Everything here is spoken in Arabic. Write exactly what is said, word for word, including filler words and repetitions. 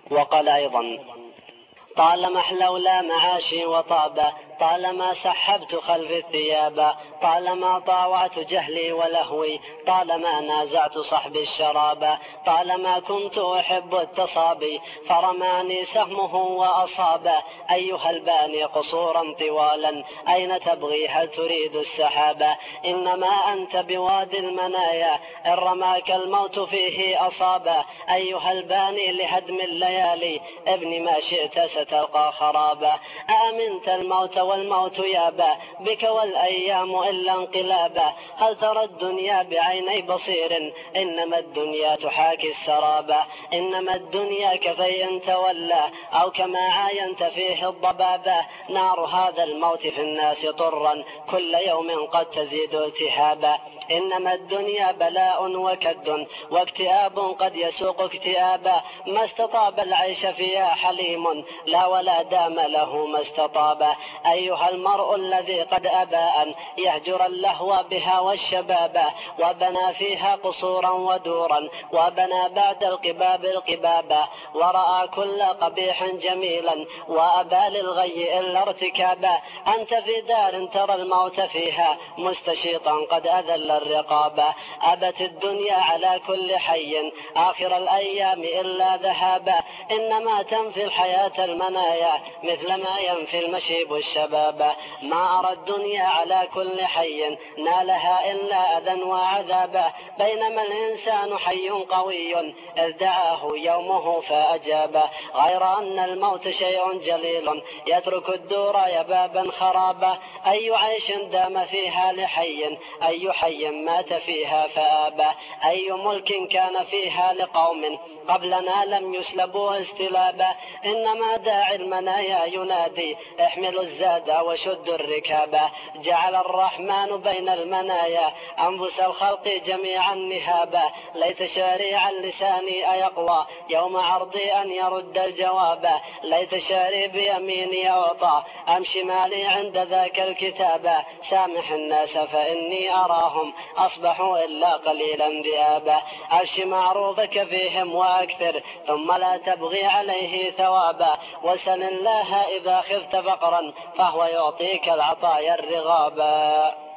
وقال أيضا: طالما احلولا معاشي وطابا، طالما سحبت خلف الثياب، طالما طاوعت جهلي ولهوي، طالما نازعت صحبي الشراب، طالما كنت أحب التصابي فرماني سهمه وأصاب. أيها الباني قصورا طوالا أين تبغي هل تريد السحابة؟ إنما أنت بوادي المنايا إن رماك الموت فيه أصابا. أيها الباني لهدم الليالي ابن ما شئت ستلقى خرابا. آمنت الموت والموت يابا بك والأيام إلا انقلابا. هل ترى الدنيا بعيني بصير إنما الدنيا تحاكي السرابا. إنما الدنيا كفي تولى أو كما عاينت فيه الضبابا. نار هذا الموت في الناس طرا كل يوم قد تزيد التهابا. إنما الدنيا بلاء وكد واكتئاب قد يسوق اكتئابا. ما استطاب العيش فيها حليم لا ولا دام له ما استطاب. أيها المرء الذي قد أبى أن يهجر اللهو بها والشباب وبنى فيها قصورا ودورا وبنى بعد القباب القبابا ورأى كل قبيح جميلا وأبى للغي إلا ارتكابا. أنت في دار ترى الموت فيها مستشيطا قد أذل الرقابا. أبت الدنيا على كل حي آخر الأيام إلا ذهابا. إنما تنفي الحياة المنايا مثل ما ينفي المشيب الشباب. ما أرى الدنيا على كل حي نالها إلا أذى وعذابا. بينما الإنسان حي قوي إذ دعاه يومه فأجابا. غير أن الموت شيء جليل يترك الدور يبابا خرابا. أي عيش دام فيها لحي أي حي مات فيها فآبا. أي ملك كان فيها لقوم قبلنا لم يسلبوه استلابا. إنما داعي المنايا ينادي احملوا الزاد وشدوا الركابا. جعل الرحمن بين المنايا أنفس الخلق جميعا نهابا. ليت شارع لساني أيقوى يوم عرضي أن يرد الجواب. ليت شاري بيميني أعطى أم شمالي عند ذاك الكتاب. سامح الناس فإني أراهم أصبحوا إلا قليلا ذئابا. عش معروفك فيهم وأكثر ثم لا تبغي عليه ثوابا. وسل الله إذا خفت فقرا فهو يعطيك العطايا الرغابا.